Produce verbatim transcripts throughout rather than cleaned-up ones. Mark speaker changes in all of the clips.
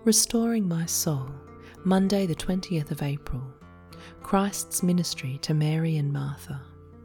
Speaker 1: Restoring My Soul, Monday the twentieth of April. Christ's Ministry to Mary and Martha.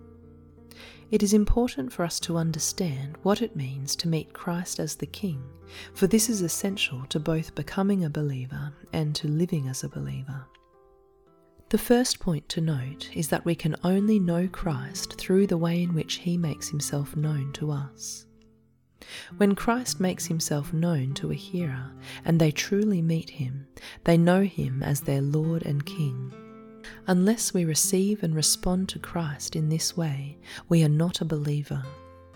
Speaker 1: It is important for us to understand what it means to meet Christ as the King, for this is essential to both becoming a believer and to living as a believer. The first point to note is that we can only know Christ through the way in which He makes Himself known to us. When Christ makes Himself known to a hearer and they truly meet Him, they know Him as their Lord and King. Unless we receive and respond to Christ in this way, we are not a believer.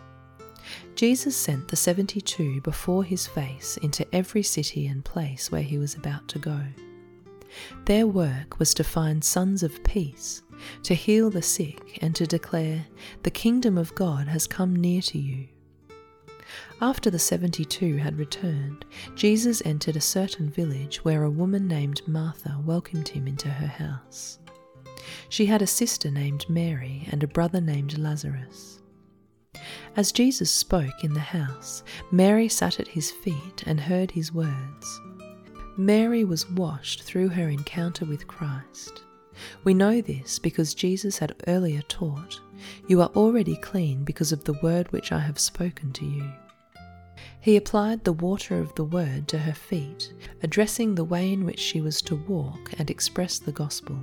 Speaker 1: Jesus sent the seventy-two before His face into every city and place where He was about to go. Their work was to find sons of peace, to heal the sick, and to declare, "The kingdom of God has come near to you." After the seventy-two had returned, Jesus entered a certain village where a woman named Martha welcomed Him into her house. She had a sister named Mary and a brother named Lazarus. As Jesus spoke in the house, Mary sat at His feet and heard His words. Mary was washed through her encounter with Christ. We know this because Jesus had earlier taught, "You are already clean because of the word which I have spoken to you." He applied the water of the word to her feet, addressing the way in which she was to walk and express the gospel.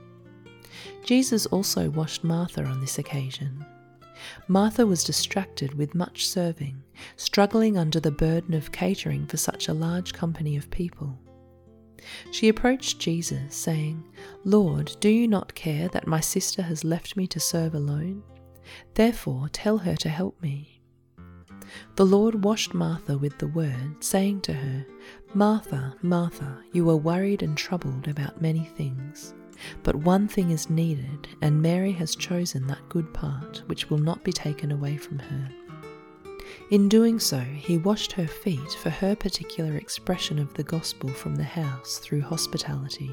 Speaker 1: Jesus also washed Martha on this occasion. Martha was distracted with much serving, struggling under the burden of catering for such a large company of people. She approached Jesus, saying, "Lord, do you not care that my sister has left me to serve alone? Therefore tell her to help me." The Lord washed Martha with the word, saying to her, "Martha, Martha, you are worried and troubled about many things. But one thing is needed, and Mary has chosen that good part, which will not be taken away from her." In doing so, He washed her feet for her particular expression of the gospel from the house through hospitality.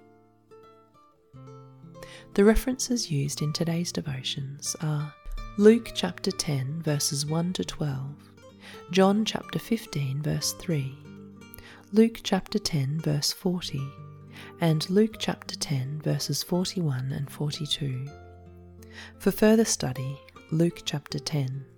Speaker 1: The references used in today's devotions are Luke chapter ten verses one to twelve, John chapter fifteen verse three, Luke chapter ten verse forty, and Luke chapter ten verses forty-one and forty-two. For further study, Luke chapter ten.